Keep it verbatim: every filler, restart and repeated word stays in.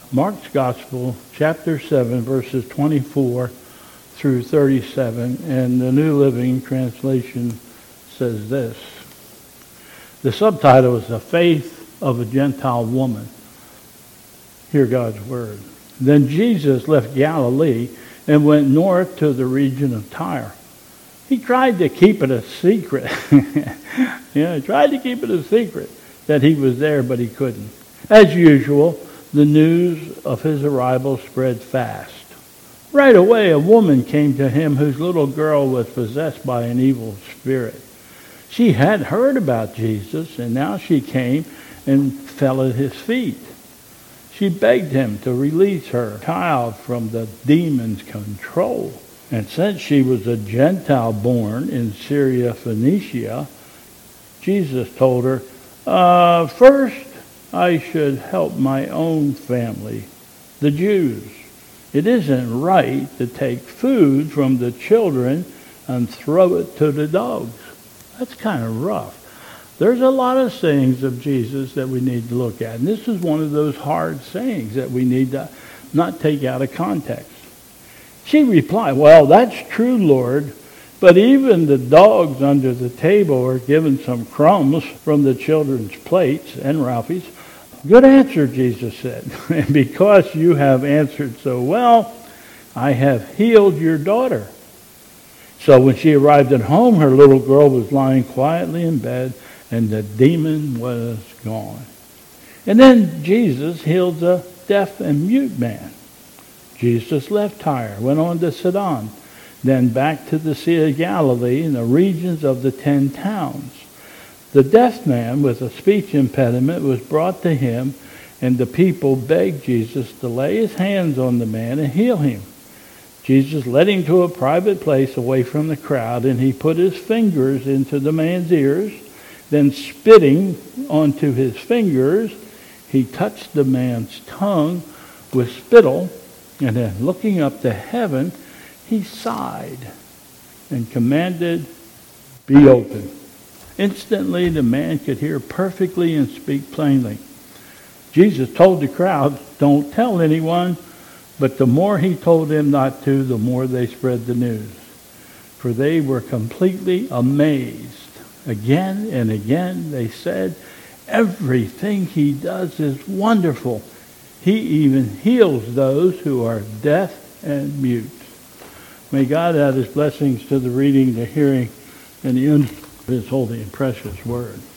Mark's Gospel, chapter seven, verses twenty-four through thirty-seven, and the New Living Translation says this. The subtitle is The Faith of a Gentile Woman. Hear God's Word. Then Jesus left Galilee and went north to the region of Tyre. He tried to keep it a secret. yeah, he tried to keep it a secret that he was there, but he couldn't. As usual, the news of his arrival spread fast. Right away, a woman came to him whose little girl was possessed by an evil spirit. She had heard about Jesus, and now she came and fell at his feet. She begged him to release her child from the demon's control. And since she was a Gentile born in Syria, Phoenicia, Jesus told her, uh, first I should help my own family, the Jews. It isn't right to take food from the children and throw it to the dogs. That's kind of rough. There's a lot of sayings of Jesus that we need to look at. And this is one of those hard sayings that we need to not take out of context. She replied, well, that's true, Lord, but even the dogs under the table are given some crumbs from the children's plates and Ralphie's. Good answer, Jesus said. And because you have answered so well, I have healed your daughter. So when she arrived at home, her little girl was lying quietly in bed, and the demon was gone. And then Jesus healed the deaf and mute man. Jesus left Tyre, went on to Sidon, then back to the Sea of Galilee in the regions of the ten towns. The deaf man with a speech impediment was brought to him, and the people begged Jesus to lay his hands on the man and heal him. Jesus led him to a private place away from the crowd, and he put his fingers into the man's ears. Then spitting onto his fingers, he touched the man's tongue with spittle, and then looking up to heaven, he sighed and commanded, be open. Instantly, the man could hear perfectly and speak plainly. Jesus told the crowd, don't tell anyone, but the more he told them not to, the more they spread the news. For they were completely amazed. Again and again they said, everything he does is wonderful. He even heals those who are deaf and mute. May God add his blessings to the reading, the hearing, and the end of his holy and precious word.